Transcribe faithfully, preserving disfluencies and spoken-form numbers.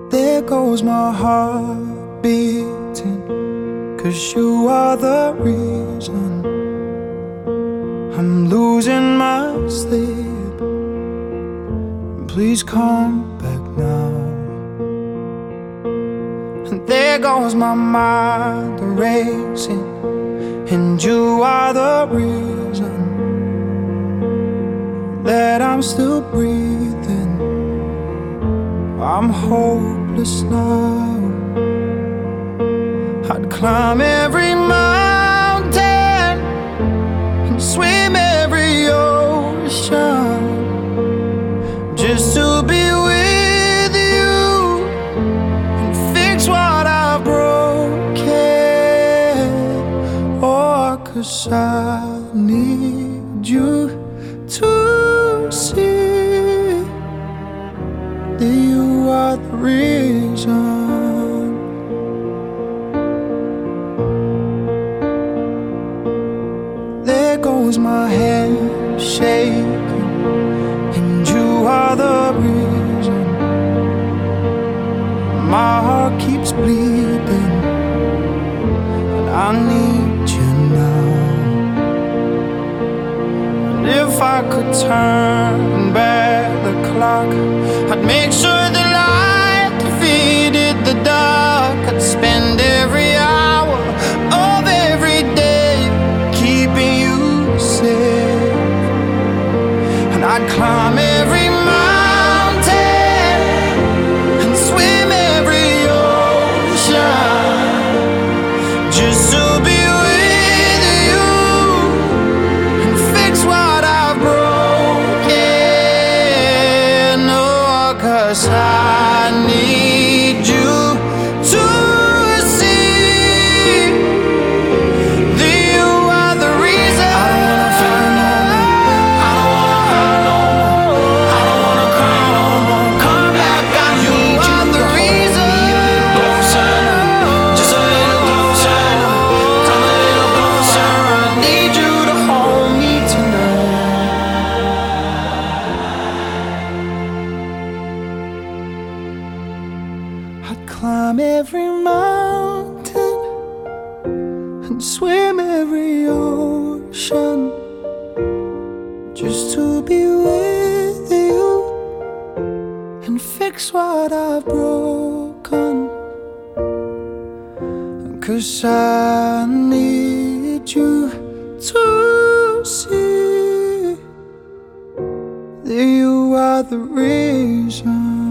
There goes my heart beating, 'cause you are the reason I'm losing my sleep. Please come back now. And there goes my mind racing, and you are the reason that I'm still breathing. I'm hopeless now. I'd climb every mountain and swim every ocean just to be with you and fix what I've broken. Oh, 'cause I need you to see that you are the reason. There goes my hand shaking, and you are the reason my heart keeps bleeding, and I need you now. And if I could turn back the clock, I'd make sure the light defeated the dark. I'd spend every hour of every day keeping you safe, and I'd climb every mountain and swim every ocean just to be with you and fix what I've broken. Oh, 'cause I need you to see that you are the reason. I don't wanna fight no more. I don't wanna hurt no more. I don't wanna cry no more. Come back, I need you. The reason. Be a little closer, just a little closer. Come a little closer. I need you to hold me tonight. I'd climb every mountain and swim every ocean just to be with you and fix what I've broken. 'Cause I need you to see that you are the reason.